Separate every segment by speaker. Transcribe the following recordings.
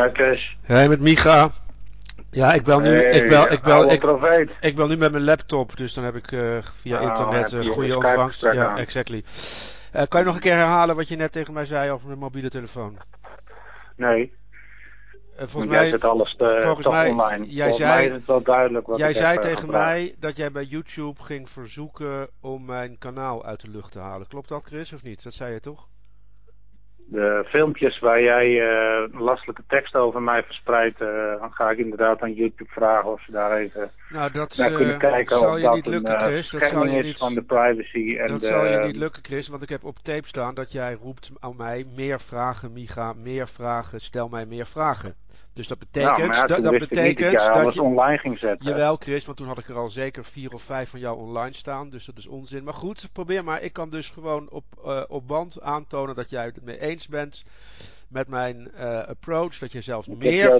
Speaker 1: met Chris.
Speaker 2: Hey, met Micha. Ja, ik bel nu. Ik bel nu met mijn laptop, dus dan heb ik via internet een goede ontvangst. Ja, exactly. Kan je nog een keer herhalen wat je net tegen mij zei over mijn mobiele telefoon?
Speaker 1: Nee.
Speaker 2: Volgens mij
Speaker 1: zet alles online. Volgens mij is het wel duidelijk wat
Speaker 2: jij zei tegen mij dat jij bij YouTube ging verzoeken om mijn kanaal uit de lucht te halen. Klopt dat, Chris, of niet? Dat zei je toch?
Speaker 1: De filmpjes waar jij lastelijke tekst over mij verspreidt, dan ga ik inderdaad aan YouTube vragen of ze daar even naar kunnen kijken.
Speaker 2: Zal
Speaker 1: of
Speaker 2: je
Speaker 1: dat
Speaker 2: niet lukken, Chris.
Speaker 1: Dat zal je niet van de privacy.
Speaker 2: Dat zal je niet lukken, Chris, want ik heb op tape staan dat jij roept aan mij: meer vragen, Micha, meer vragen, stel mij meer vragen. Dus dat betekent
Speaker 1: dat jij alles online ging zetten.
Speaker 2: Jawel, Chris, want toen had ik er al zeker 4 of 5 van jou online staan, dus dat is onzin. Maar goed, probeer maar. Ik kan dus gewoon op band aantonen dat jij het mee eens bent met mijn approach, dat je zelfs meer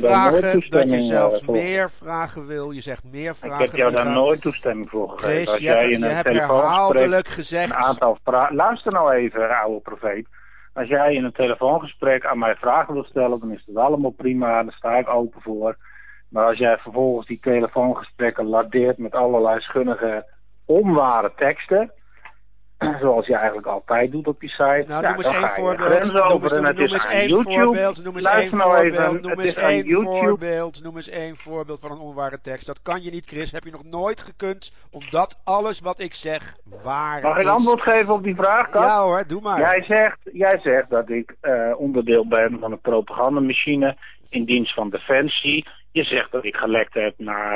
Speaker 2: vragen wil. Je zegt meer vragen.
Speaker 1: Ik heb jou daar nooit toestemming voor gegeven.
Speaker 2: Chris, als jij in een telefoongesprek
Speaker 1: gezegd een aantal vragen. Luister nou even, oude profeet. Als jij in een telefoongesprek aan mij vragen wilt stellen, dan is het allemaal prima, daar sta ik open voor. Maar als jij vervolgens die telefoongesprekken lardeert met allerlei schunnige, onware teksten, zoals je eigenlijk altijd doet op je site,
Speaker 2: nou, noem eens
Speaker 1: dan
Speaker 2: één
Speaker 1: ga je
Speaker 2: voorbeeld.
Speaker 1: grens over en het is aan YouTube. Luister nou even, het is aan YouTube.
Speaker 2: Noem eens één voorbeeld van een onware tekst. Dat kan je niet, Chris. Heb je nog nooit gekund, omdat alles wat ik zeg waar is.
Speaker 1: Mag ik antwoord geven op die vraag, Kat?
Speaker 2: Ja hoor, doe maar.
Speaker 1: Jij zegt dat ik onderdeel ben van een propagandamachine in dienst van Defensie. Je zegt dat ik gelekt heb naar...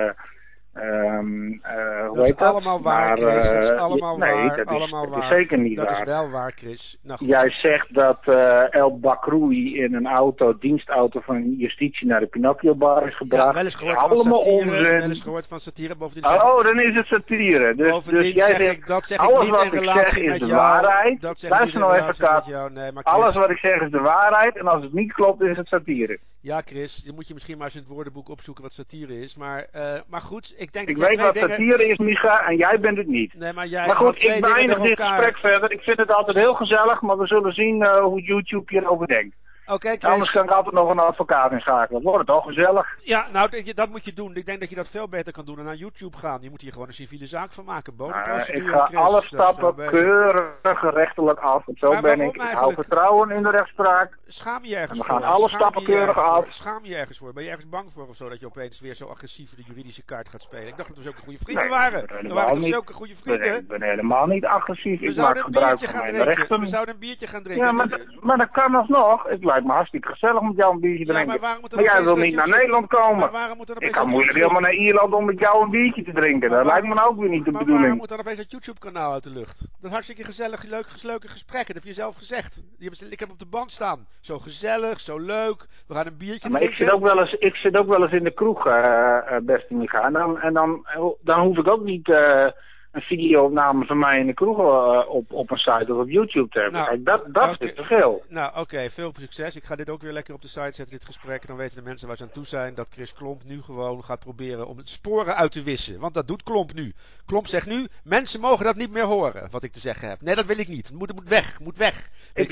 Speaker 2: dat is allemaal waar, Chris. Dat is allemaal waar.
Speaker 1: Nee, dat is zeker niet waar.
Speaker 2: Dat is wel waar, Chris. Nou, goed.
Speaker 1: Jij zegt dat El Bakroui in een dienstauto van justitie naar de Pinocchio-bar is gebracht.
Speaker 2: Ja, wel eens gehoord
Speaker 1: allemaal
Speaker 2: van satire.
Speaker 1: onzin.
Speaker 2: Wel eens gehoord van satire. Bovendien
Speaker 1: dan is het satire. Dus jij zegt, alles wat ik zeg is de waarheid. Luister nou even, Kat. Alles wat ik zeg is de waarheid. En als het niet klopt, is het satire.
Speaker 2: Ja, Chris. Dan moet je misschien maar eens in het woordenboek opzoeken wat satire is. Maar goed, ik denk
Speaker 1: ik weet wat satire is, Micha, en jij bent het niet.
Speaker 2: Nee, maar
Speaker 1: goed, ik beëindig dit gesprek verder. Ik vind het altijd heel gezellig, maar we zullen zien hoe YouTube hierover denkt.
Speaker 2: Chris.
Speaker 1: Anders kan ik altijd nog een advocaat inschakelen. Het wordt toch gezellig.
Speaker 2: Ja, nou, dat moet je doen. Ik denk dat je dat veel beter kan doen dan naar YouTube gaan. Je moet hier gewoon een civiele zaak van maken.
Speaker 1: Ik ga alle stappen keurig rechtelijk af. Want zo ben ik. Ik hou vertrouwen in de rechtspraak.
Speaker 2: Schaam je ergens
Speaker 1: voor? En we gaan alle stappen keurig af.
Speaker 2: Schaam je ergens voor? Ben je ergens bang voor of zo dat je opeens weer zo agressief de juridische kaart gaat spelen? Ik dacht dat we zulke goede vrienden waren. We waren toch zulke goede vrienden?
Speaker 1: Ik ben helemaal niet agressief. Ik maak gebruik van mijn rechten.
Speaker 2: We zouden een biertje gaan drinken.
Speaker 1: Ja, maar dat kan alsnog. Het lijkt me hartstikke gezellig met jou een biertje drinken. Maar jij wil niet naar Nederland komen. Ik ga moeilijk helemaal naar Ierland om met jou een biertje te drinken. Dat lijkt me nou ook weer niet de bedoeling.
Speaker 2: Waarom moet dan opeens dat YouTube-kanaal uit de lucht? Dat is hartstikke gezellig, leuke gesprek. Dat heb je zelf gezegd. Ik heb op de band staan. Zo gezellig, zo leuk. We gaan een biertje drinken.
Speaker 1: Maar ik zit ook wel eens in de kroeg, beste Micha. En dan hoef ik ook niet... een video-opname van mij in de kroeg op een site of op YouTube te hebben.
Speaker 2: Nou,
Speaker 1: kijk, dat is het verschil.
Speaker 2: Nou, oké, veel succes. Ik ga dit ook weer lekker op de site zetten, dit gesprek. Dan weten de mensen waar ze aan toe zijn dat Chris Klomp nu gewoon gaat proberen om het sporen uit te wissen. Want dat doet Klomp nu. Klomp zegt nu, mensen mogen dat niet meer horen, wat ik te zeggen heb. Nee, dat wil ik niet. Het moet weg.
Speaker 1: Ik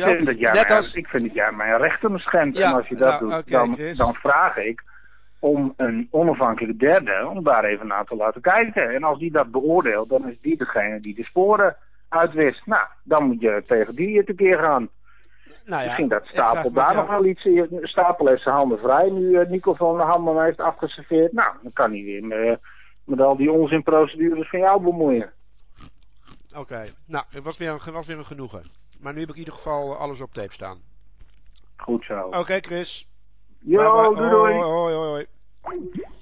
Speaker 1: vind dat jij mijn rechten schendt. Ja, en als je dat doet, dan vraag ik om een onafhankelijke derde, om daar even naar te laten kijken. En als die dat beoordeelt, dan is die degene die de sporen uitwist. Nou, dan moet je tegen die tekeer gaan.
Speaker 2: Nou ja,
Speaker 1: misschien dat Stapel daar nog wel iets... Stapel heeft zijn handen vrij, nu Nico van der Ham heeft afgeserveerd. Nou, dan kan hij weer met al die onzinprocedures van jou bemoeien.
Speaker 2: Oké, nou, het was weer een genoegen. Maar nu heb ik in ieder geval alles op tape staan.
Speaker 1: Goed zo.
Speaker 2: Oké, Chris.
Speaker 1: Yo, doei.
Speaker 2: Hoi.